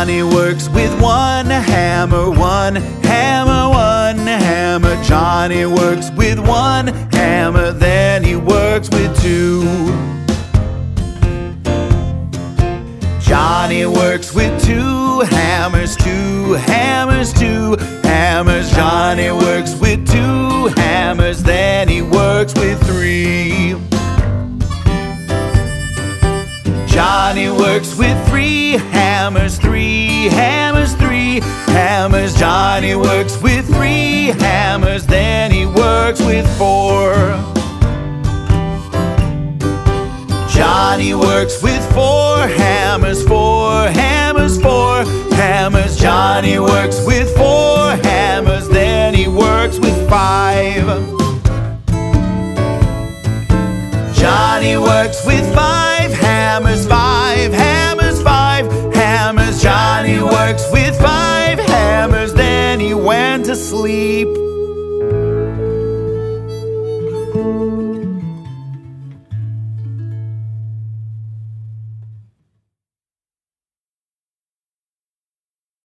Johnny works with one hammer, one hammer, one hammer. Johnny works with one hammer, then he works with two. Johnny works with two hammers, two hammers, two hammers. Johnny works with two hammers, then he works with three. Johnny works with three hammers, three hammers, three hammers. Johnny works with three hammers, then he works with four. Johnny works with four hammers, four hammers, four hammers. Johnny works with four hammers, then he works with five. Johnny works with five hammers, five hammers, five hammers. Johnny works with five hammers, then he went to sleep.